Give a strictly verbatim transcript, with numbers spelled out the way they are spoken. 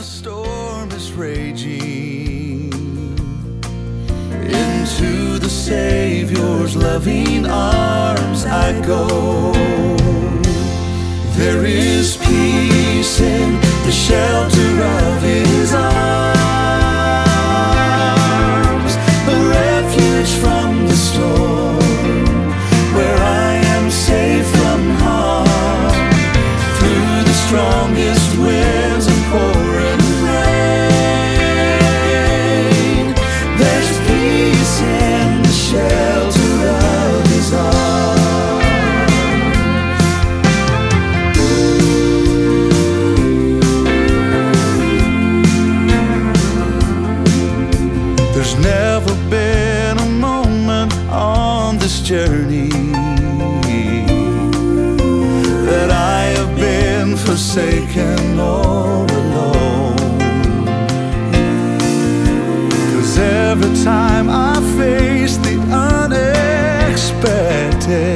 storm is raging, into the Savior's loving arms I go. There is peace in the shelter of His arms, a refuge from the storm, where I am safe from harm, through the strongest winds and pouring rain. There's peace in the shelter of His arms. There's never been a moment on this journey that I have been forsaken or alone. 'Cause every time I face the unexpected,